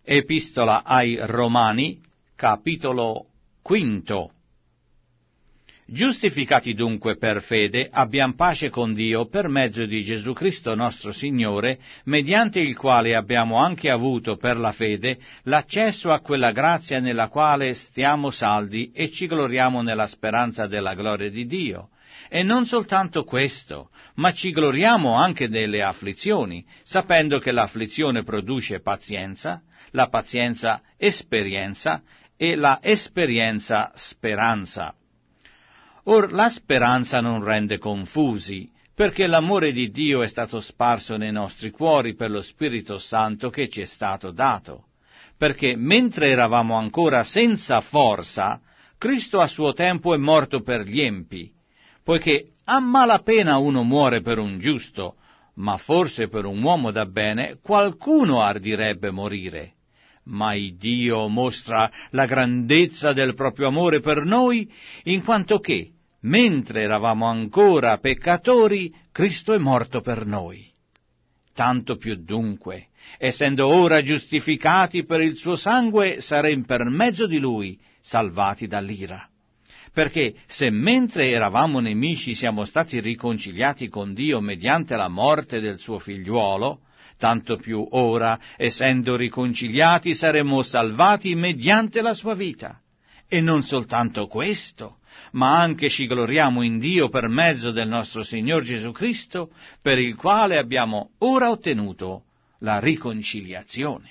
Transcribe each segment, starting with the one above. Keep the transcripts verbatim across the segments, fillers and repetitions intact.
Epistola ai Romani, capitolo quinto. Giustificati dunque per fede, abbiam pace con Dio per mezzo di Gesù Cristo nostro Signore, mediante il quale abbiamo anche avuto per la fede l'accesso a quella grazia nella quale stiamo saldi e ci gloriamo nella speranza della gloria di Dio. E non soltanto questo, ma ci gloriamo anche delle afflizioni, sapendo che l'afflizione produce pazienza, la pazienza esperienza e la esperienza speranza. Or la speranza non rende confusi, perché l'amore di Dio è stato sparso nei nostri cuori per lo Spirito Santo che ci è stato dato. Perché mentre eravamo ancora senza forza, Cristo a suo tempo è morto per gli empi, poiché a malapena uno muore per un giusto, ma forse per un uomo da bene qualcuno ardirebbe morire. Ma Dio mostra la grandezza del proprio amore per noi, in quanto che, mentre eravamo ancora peccatori, Cristo è morto per noi. Tanto più dunque, essendo ora giustificati per il suo sangue, saremo per mezzo di Lui salvati dall'ira. Perché se mentre eravamo nemici siamo stati riconciliati con Dio mediante la morte del suo figliuolo, tanto più ora, essendo riconciliati, saremo salvati mediante la sua vita. E non soltanto questo, ma anche ci gloriamo in Dio per mezzo del nostro Signor Gesù Cristo, per il quale abbiamo ora ottenuto la riconciliazione.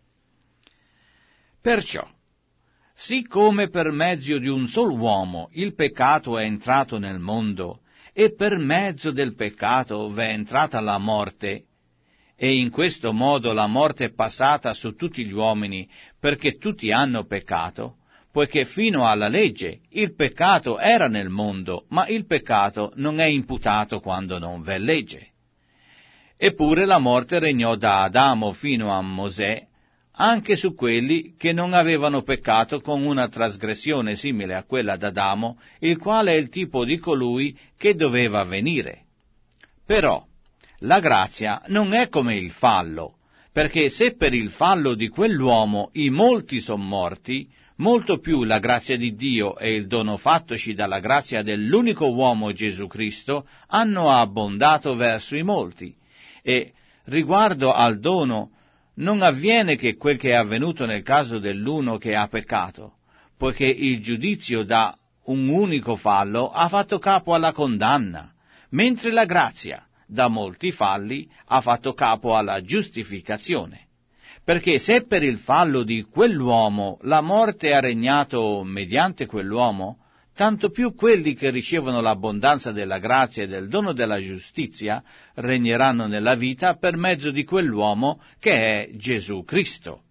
Perciò, siccome per mezzo di un solo uomo il peccato è entrato nel mondo, e per mezzo del peccato v'è entrata la morte, e in questo modo la morte è passata su tutti gli uomini, perché tutti hanno peccato, poiché fino alla legge il peccato era nel mondo, ma il peccato non è imputato quando non v'è legge. Eppure la morte regnò da Adamo fino a Mosè, anche su quelli che non avevano peccato con una trasgressione simile a quella d'Adamo, il quale è il tipo di colui che doveva venire. Però la grazia non è come il fallo, perché se per il fallo di quell'uomo i molti son morti, molto più la grazia di Dio e il dono fattoci dalla grazia dell'unico uomo Gesù Cristo hanno abbondato verso i molti. E riguardo al dono, non avviene che quel che è avvenuto nel caso dell'uno che ha peccato, poiché il giudizio da un unico fallo ha fatto capo alla condanna, mentre la grazia da molti falli ha fatto capo alla giustificazione. Perché se per il fallo di quell'uomo la morte ha regnato mediante quell'uomo, tanto più quelli che ricevono l'abbondanza della grazia e del dono della giustizia regneranno nella vita per mezzo di quell'uomo che è Gesù Cristo.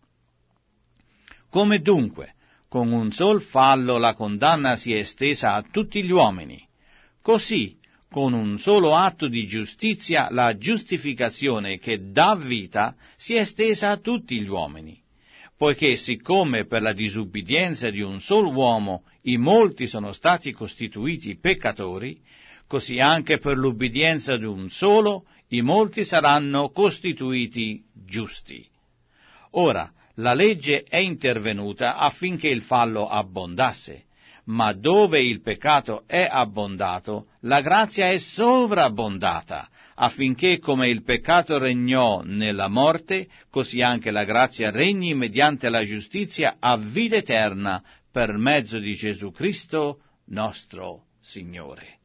Come dunque, con un sol fallo la condanna si è estesa a tutti gli uomini, così con un solo atto di giustizia la giustificazione che dà vita si è estesa a tutti gli uomini. Poiché siccome per la disubbidienza di un solo uomo i molti sono stati costituiti peccatori, così anche per l'ubbidienza di un solo i molti saranno costituiti giusti. Ora, la legge è intervenuta affinché il fallo abbondasse, ma dove il peccato è abbondato, la grazia è sovrabbondata, affinché come il peccato regnò nella morte, così anche la grazia regni mediante la giustizia a vita eterna per mezzo di Gesù Cristo nostro Signore.